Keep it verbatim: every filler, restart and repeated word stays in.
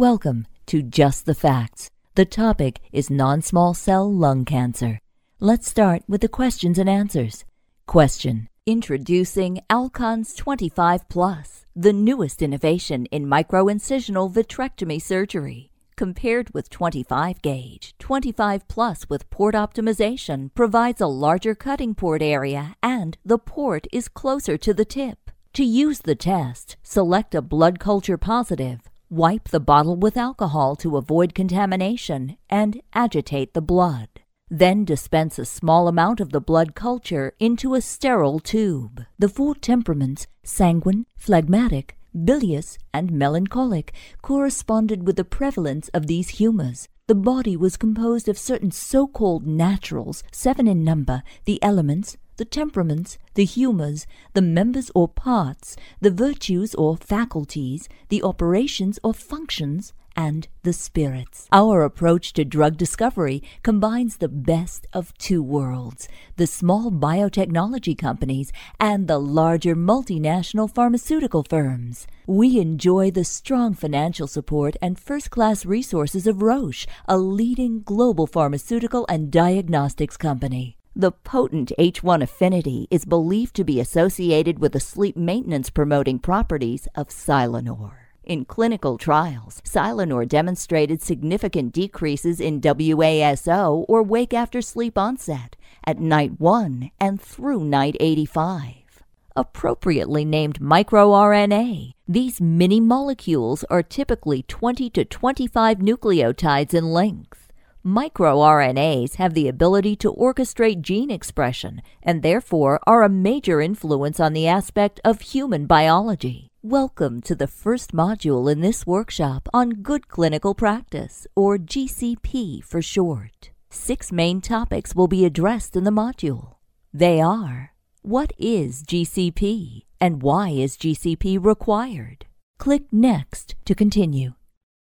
Welcome to Just the Facts. The topic is non-small cell lung cancer. Let's start with the questions and answers. Question. Introducing Alcon's twenty-five plus, the newest innovation in microincisional vitrectomy surgery. Compared with twenty-five gauge, twenty-five plus with port optimization provides a larger cutting port area and the port is closer to the tip. To use the test, select a blood culture positive, wipe the bottle with alcohol to avoid contamination, and agitate the blood. Then dispense a small amount of the blood culture into a sterile tube. The four temperaments, sanguine, phlegmatic, bilious, and melancholic, corresponded with the prevalence of these humors. The body was composed of certain so-called naturals, seven in number, the elements, the temperaments, the humors, the members or parts, the virtues or faculties, the operations or functions, and the spirits. Our approach to drug discovery combines the best of two worlds, the small biotechnology companies and the larger multinational pharmaceutical firms. We enjoy the strong financial support and first-class resources of Roche, a leading global pharmaceutical and diagnostics company. The potent H one affinity is believed to be associated with the sleep maintenance promoting properties of Silanor. In clinical trials, Silanor demonstrated significant decreases in W A S O, or wake after sleep onset, at night one and through night eighty-five. Appropriately named microRNA, these mini molecules are typically twenty to twenty-five nucleotides in length. MicroRNAs have the ability to orchestrate gene expression and therefore are a major influence on the aspect of human biology. Welcome to the first module in this workshop on Good Clinical Practice, or G C P for short. Six main topics will be addressed in the module. They are: what is G C P and why is G C P required? Click Next to continue.